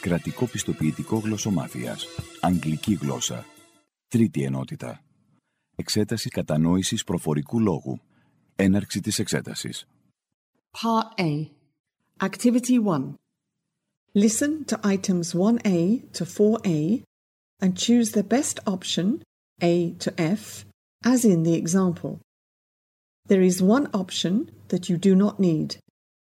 Κρατικό πιστοποιητικό γλωσσομάθειας. Αγγλική γλώσσα. Τρίτη ενότητα. Εξέταση κατανόησης προφορικού λόγου. Έναρξη της εξέτασης. Part A. Activity 1. Listen to items 1A to 4A and choose the best option, A to F, as in the example. There is one option that you do not need.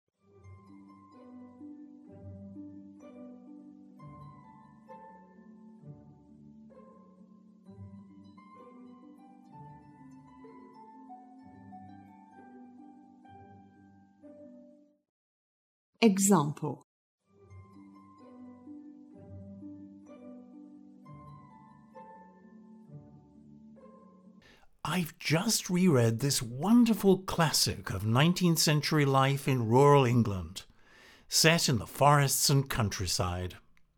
Example. I've just reread this wonderful classic of 19th century life in rural England, set in the forests and countryside.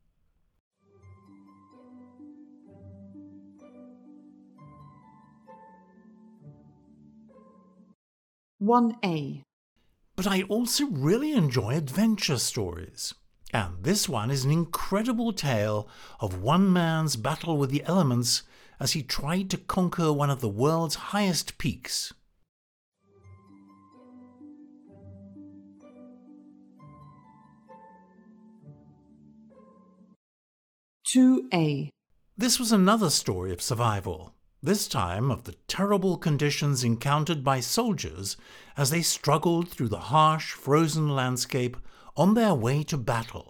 One A. But I also really enjoy adventure stories, and this one is an incredible tale of one man's battle with the elements as he tried to conquer one of the world's highest peaks. Two A. This was another story of survival, this time of the terrible conditions encountered by soldiers as they struggled through the harsh, frozen landscape on their way to battle.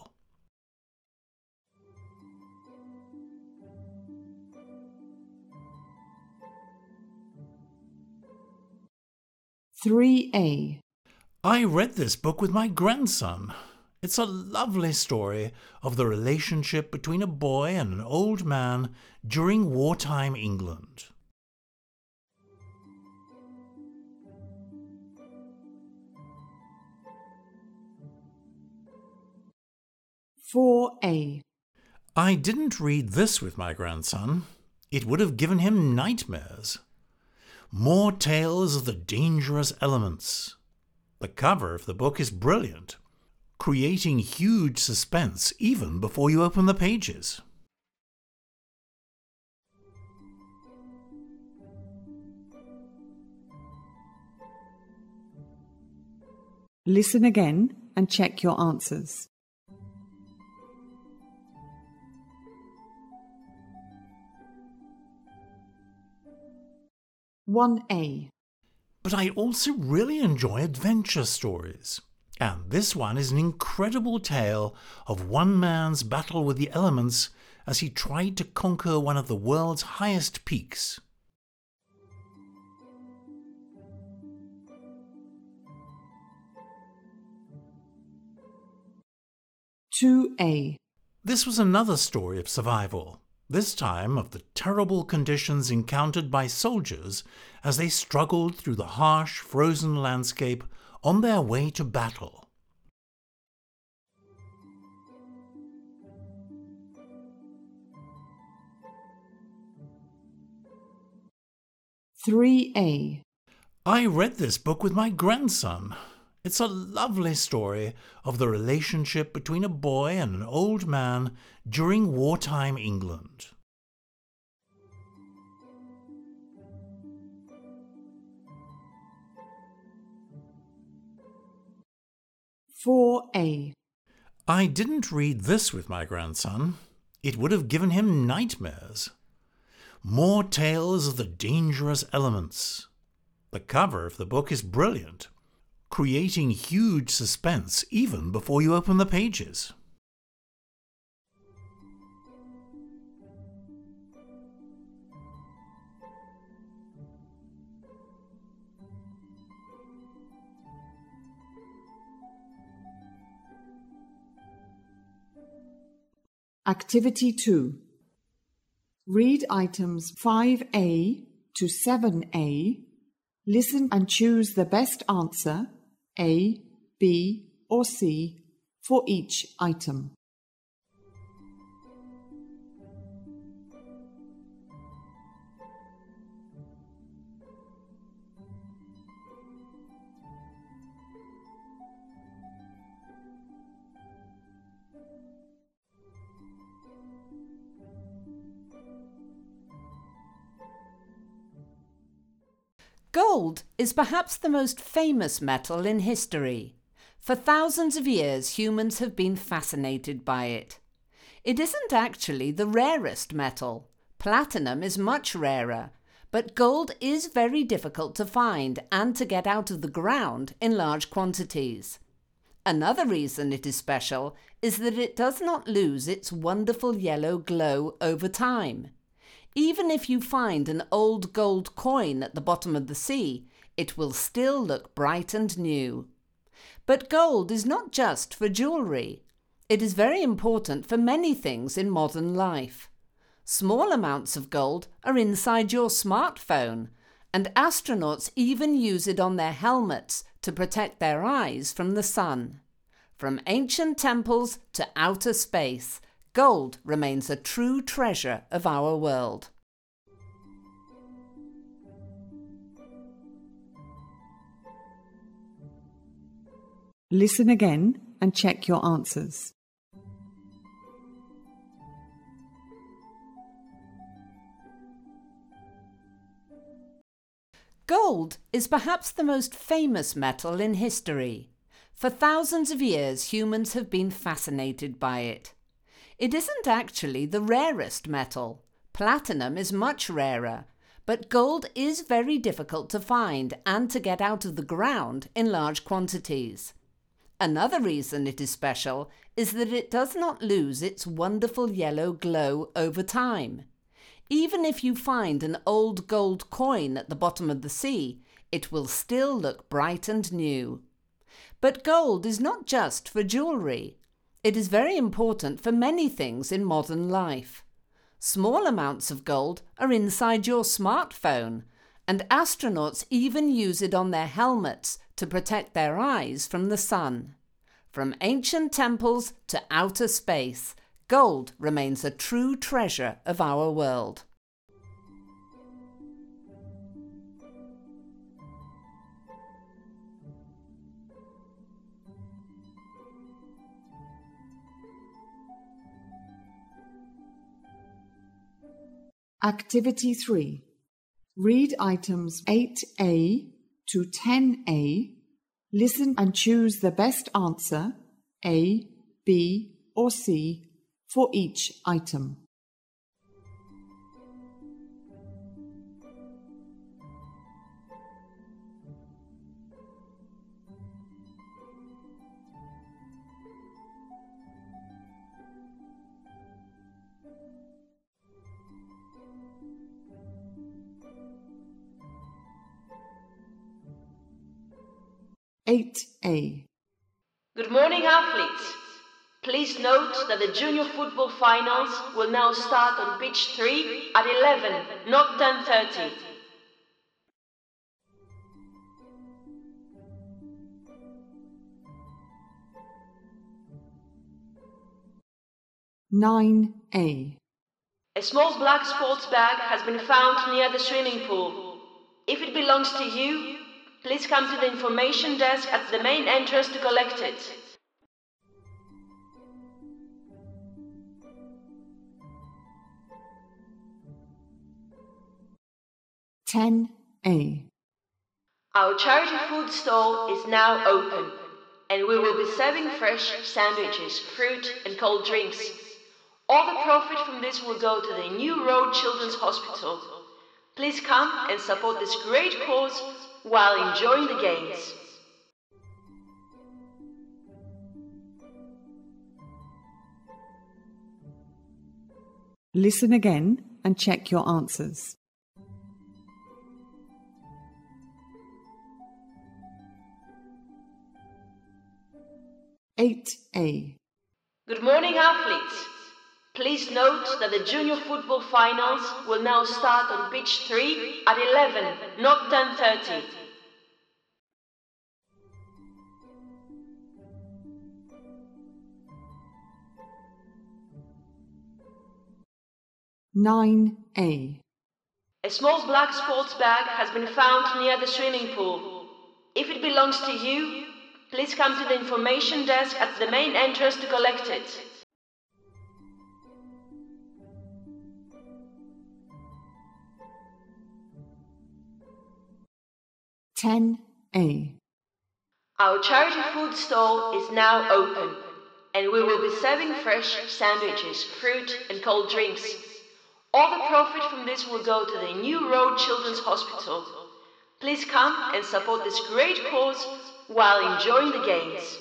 Three A. I read this book with my grandson. It's a lovely story of the relationship between a boy and an old man during wartime England. Four A. I didn't read this with my grandson. It would have given him nightmares. More tales of the dangerous elements. The cover of the book is brilliant, creating huge suspense even before you open the pages. Listen again and check your answers. One A. But I also really enjoy adventure stories, and this one is an incredible tale of one man's battle with the elements as he tried to conquer one of the world's highest peaks. Two A. This was another story of survival, this time of the terrible conditions encountered by soldiers as they struggled through the harsh, frozen landscape on their way to battle. Three A. I read this book with my grandson. It's a lovely story of the relationship between a boy and an old man during wartime England. Four A. I didn't read this with my grandson. It would have given him nightmares. More tales of the dangerous elements. The cover of the book is brilliant, creating huge suspense even before you open the pages. Activity 2. Read items 5A to 7A. Listen and choose the best answer, A, B, or C, for each item. Gold is perhaps the most famous metal in history. For thousands of years, humans have been fascinated by it. It isn't actually the rarest metal. Platinum is much rarer, but gold is very difficult to find and to get out of the ground in large quantities. Another reason it is special is that it does not lose its wonderful yellow glow over time. Even if you find an old gold coin at the bottom of the sea, it will still look bright and new. But gold is not just for jewellery. It is very important for many things in modern life. Small amounts of gold are inside your smartphone, and astronauts even use it on their helmets to protect their eyes from the sun. From ancient temples to outer space, gold remains a true treasure of our world. Listen again and check your answers. Gold is perhaps the most famous metal in history. For thousands of years, humans have been fascinated by it. It isn't actually the rarest metal. Platinum is much rarer, but gold is very difficult to find and to get out of the ground in large quantities. Another reason it is special is that it does not lose its wonderful yellow glow over time. Even if you find an old gold coin at the bottom of the sea, it will still look bright and new. But gold is not just for jewellery. It is very important for many things in modern life. Small amounts of gold are inside your smartphone, and astronauts even use it on their helmets to protect their eyes from the sun. From ancient temples to outer space, gold remains a true treasure of our world. Activity 3. Read items 8A to 10A. Listen and choose the best answer, A, B, or C, for each item. Eight A. Good morning, athletes. Please note that the junior football finals will now start on pitch 3 at 11, not 10:30. Nine A. A small black sports bag has been found near the swimming pool. If it belongs to you, please come to the information desk at the main entrance to collect it. Ten A. Our charity food stall is now open, and we will be serving fresh sandwiches, fruit, and cold drinks. All the profit from this will go to the New Road Children's Hospital. Please come and support this great cause while enjoying the games. Listen again and check your answers. Eight A. Good morning, athletes. Please note that the junior football finals will now start on pitch 3 at 11, not 10:30. Nine A. A small black sports bag has been found near the swimming pool. If it belongs to you, please come to the information desk at the main entrance to collect it. 10A. Our charity food stall is now open, and we will be serving fresh sandwiches, fruit, and cold drinks. All the profit from this will go to the New Road Children's Hospital. Please come and support this great cause while enjoying the games.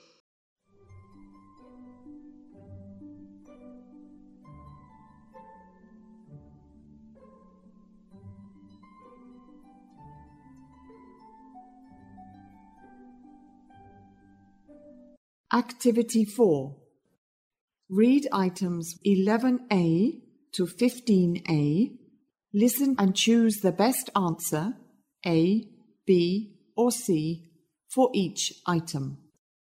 Activity 4. Read items 11A to 15A. Listen and choose the best answer, A, B, or C, for each item.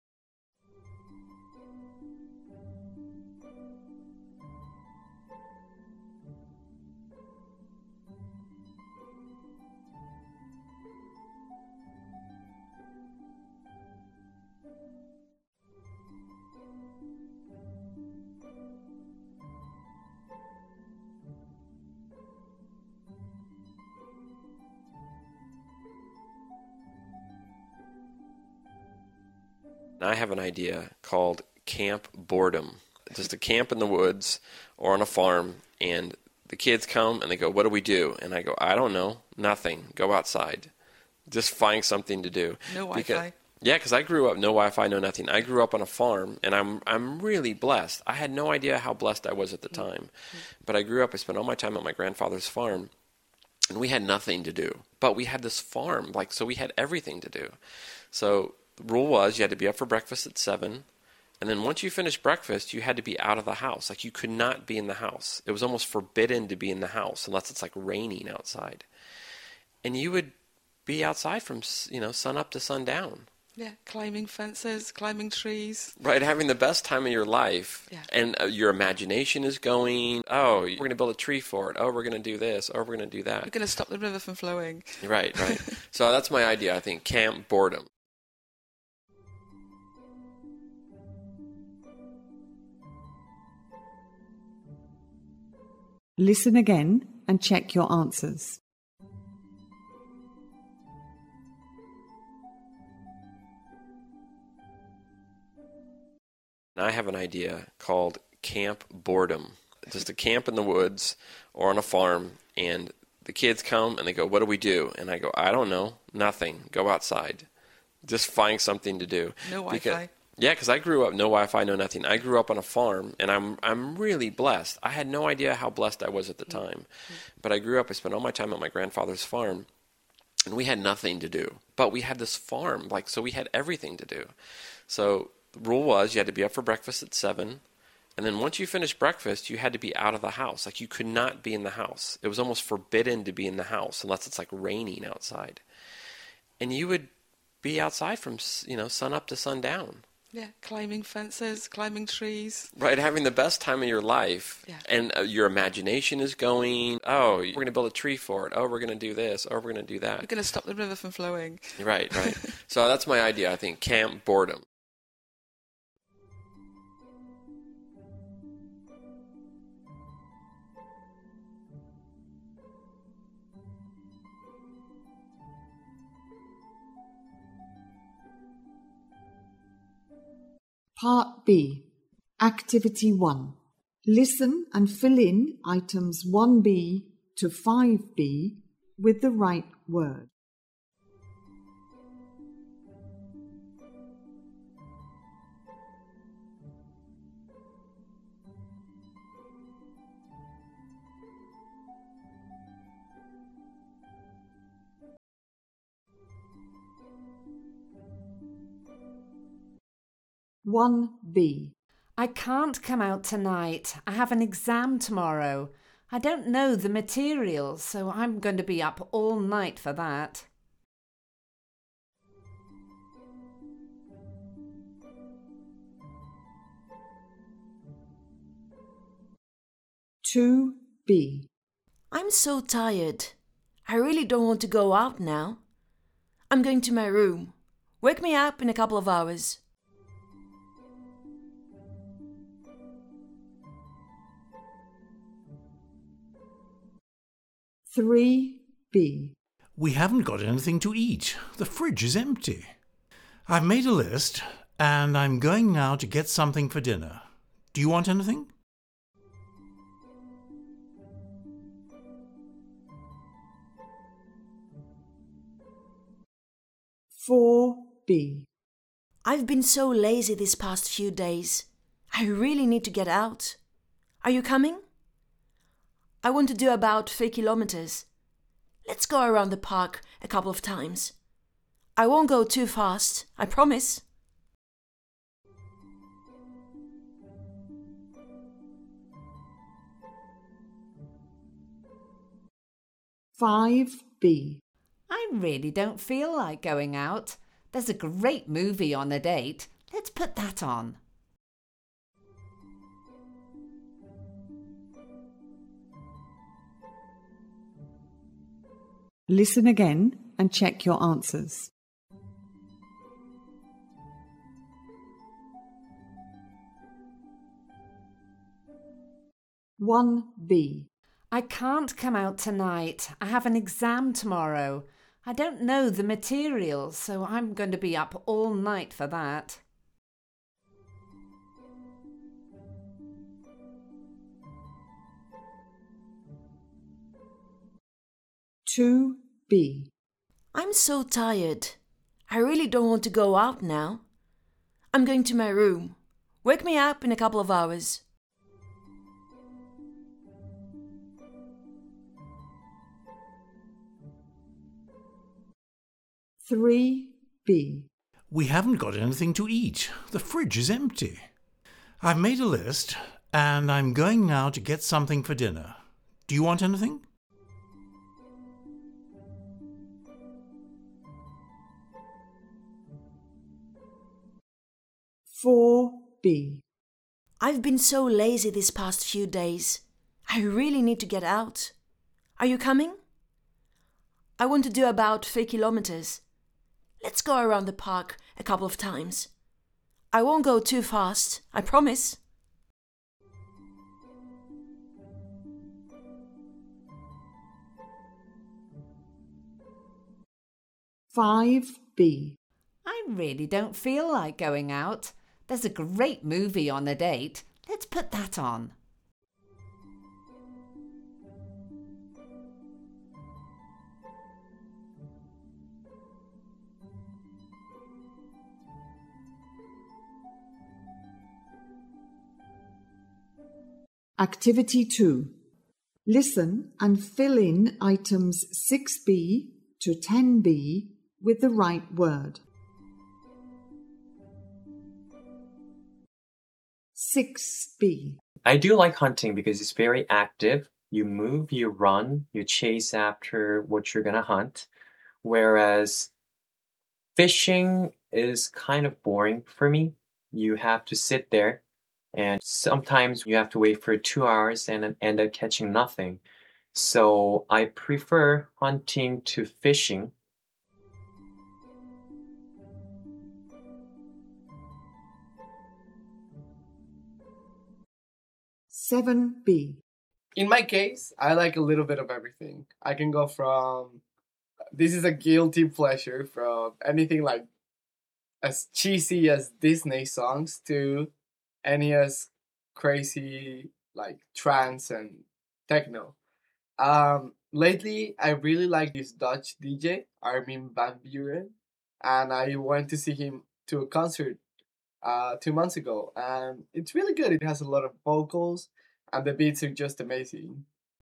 I have an idea called Camp Boredom. Just a camp in the woods or on a farm, and the kids come and they go, "What do we do?" And I go, "I don't know, nothing. Go outside. Just find something to do." No Wi-Fi. Because I grew up no Wi-Fi, no nothing. I grew up on a farm, and I'm really blessed. I had no idea how blessed I was at the time, but I grew up. I spent all my time at my grandfather's farm, and we had nothing to do. But we had this farm, so we had everything to do. So the rule was you had to be up for breakfast at 7, and then once you finished breakfast, you had to be out of the house. You could not be in the house. It was almost forbidden to be in the house unless it's raining outside. And you would be outside from sun up to sundown. Yeah, climbing fences, climbing trees. Right, having the best time of your life. Yeah. And your imagination is going, oh, we're going to build a tree for it. Oh, we're going to do this. Oh, we're going to do that. We're going to stop the river from flowing. Right. So that's my idea, I think, Camp Boredom. Listen again and check your answers. I have an idea called Camp Boredom. Just a camp in the woods or on a farm, and the kids come and they go, "What do we do?" And I go, "I don't know, nothing. Go outside. Just find something to do." No Wi-Fi. Because I grew up no Wi-Fi, no nothing. I grew up on a farm, and I'm really blessed. I had no idea how blessed I was at the time, but I grew up. I spent all my time at my grandfather's farm, and we had nothing to do. But we had this farm, so we had everything to do. So the rule was you had to be up for breakfast at 7, and then once you finished breakfast, you had to be out of the house. You could not be in the house. It was almost forbidden to be in the house unless it's raining outside. And you would be outside from sun up to sundown. Yeah, climbing fences, climbing trees. Right, having the best time of your life. Yeah. And your imagination is going, oh, we're going to build a tree for it. Oh, we're going to do this. Oh, we're going to do that. We're going to stop the river from flowing. Right. So that's my idea, I think, Camp Boredom. Part B. Activity 1. Listen and fill in items 1B to 5B with the right word. One B. I can't come out tonight. I have an exam tomorrow. I don't know the material, so I'm going to be up all night for that. Two B. I'm so tired. I really don't want to go out now. I'm going to my room. Wake me up in a couple of hours. 3B. We haven't got anything to eat. The fridge is empty. I've made a list, and I'm going now to get something for dinner. Do you want anything? Four B. I've been so lazy these past few days. I really need to get out. Are you coming? I want to do about 3 kilometers. Let's go around the park a couple of times. I won't go too fast, I promise. Five B. I really don't feel like going out. There's a great movie on a date. Let's put that on. Listen again and check your answers. One B. I can't come out tonight. I have an exam tomorrow. I don't know the material, so I'm going to be up all night for that. Two B. I'm so tired. I really don't want to go out now. I'm going to my room. Wake me up in a couple of hours. Three B. We haven't got anything to eat. The fridge is empty. I've made a list, and I'm going now to get something for dinner. Do you want anything? Four B. I've been so lazy these past few days. I really need to get out. Are you coming? I want to do about 3 kilometers. Let's go around the park a couple of times. I won't go too fast, I promise. Five B. I really don't feel like going out. There's a great movie on a date. Let's put that on. Activity 2. Listen and fill in items 6B to 10B with the right word. 6B. I do like hunting because it's very active. You move, you run, you chase after what you're gonna hunt. Whereas fishing is kind of boring for me. You have to sit there, and sometimes you have to wait for 2 hours and end up catching nothing. So I prefer hunting to fishing. Seven B. In my case, I like a little bit of everything. I can go from, this is a guilty pleasure, from anything like as cheesy as Disney songs to any as crazy like trance and techno. Lately, I really like this Dutch DJ, Armin van Buuren, and I went to see him to a concert 2 months ago, and it's really good. It has a lot of vocals, and the beats are just amazing.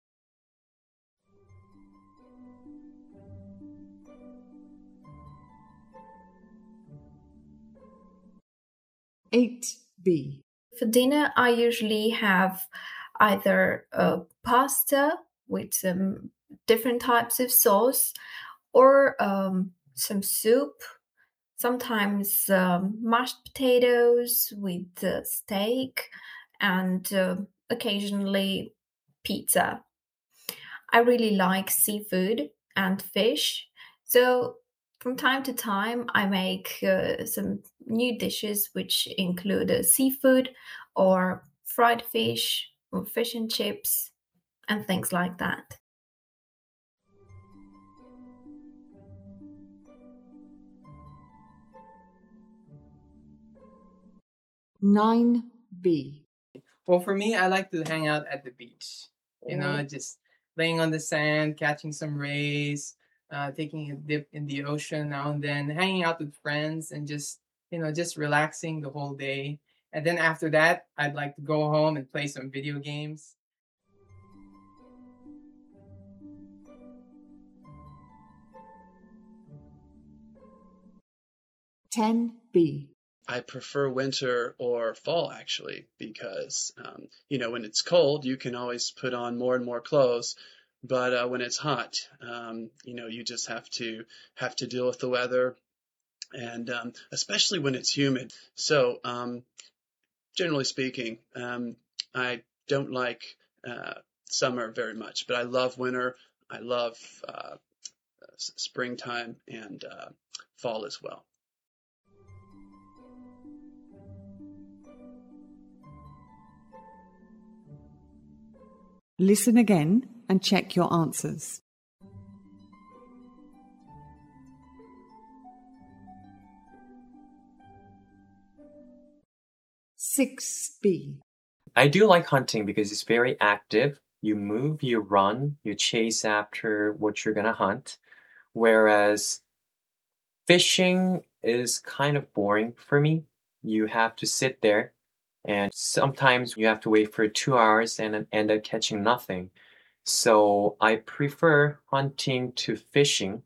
Eight B. For dinner, I usually have either a pasta with some different types of sauce or some soup, sometimes mashed potatoes with steak, and occasionally pizza. I really like seafood and fish, so from time to time I make some new dishes which include seafood or fried fish or fish and chips and things like that. 9B. Well, for me, I like to hang out at the beach. You know, just laying on the sand, catching some rays, taking a dip in the ocean now and then, hanging out with friends, and just just relaxing the whole day. And then after that, I'd like to go home and play some video games. B. I prefer winter or fall actually because when it's cold you can always put on more and more clothes, but when it's hot, you just have to deal with the weather, and especially when it's humid. So generally speaking, I don't like summer very much, but I love winter. I love springtime and fall as well. Listen again and check your answers. B. I do like hunting because it's very active. You move, you run, you chase after what you're going to hunt. Whereas fishing is kind of boring for me. You have to sit there, and sometimes you have to wait for 2 hours and end up catching nothing. So I prefer hunting to fishing.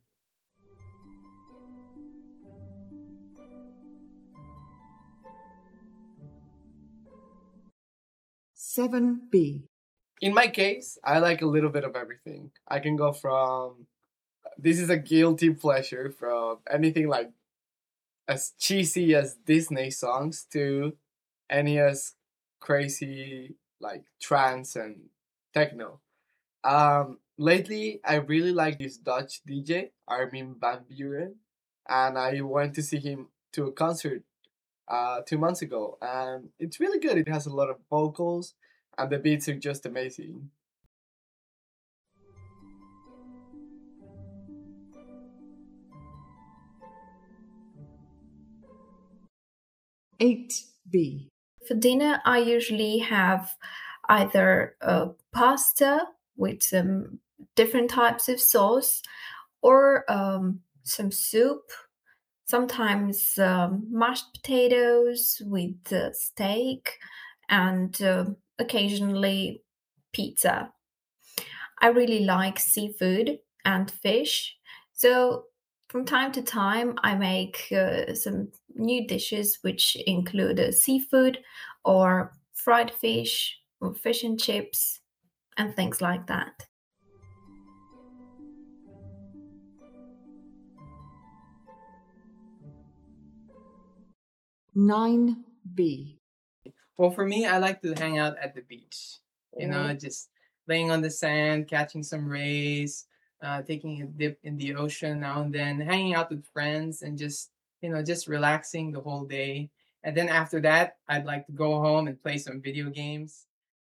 B. In my case, I like a little bit of everything. I can go from, this is a guilty pleasure, from anything like as cheesy as Disney songs to any as crazy like trance and techno. Lately, I really like this Dutch DJ, Armin van Buuren, and I went to see him to a concert 2 months ago, and it's really good. It has a lot of vocals, and the beats are just amazing. B. For dinner, I usually have either pasta with some different types of sauce, or some soup, sometimes mashed potatoes with steak, and occasionally pizza. I really like seafood and fish, so from time to time I make some new dishes which include seafood or fried fish or fish and chips and things like that. B. Well, for me, I like to hang out at the beach. You know, just laying on the sand, catching some rays, taking a dip in the ocean now and then, hanging out with friends, and just relaxing the whole day. And then after that, I'd like to go home and play some video games.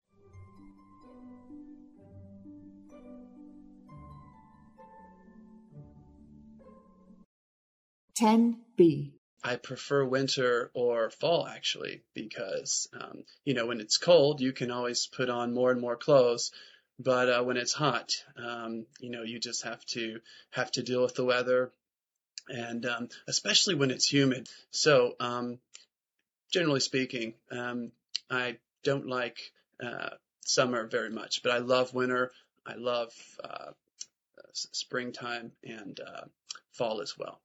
B. I prefer winter or fall actually because when it's cold you can always put on more and more clothes, but when it's hot, you just have to deal with the weather, and especially when it's humid. So generally speaking, I don't like summer very much, but I love winter. I love springtime and fall as well.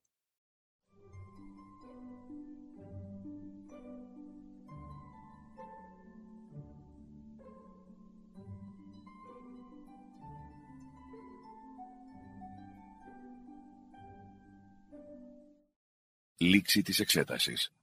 Λήξη της εξέτασης.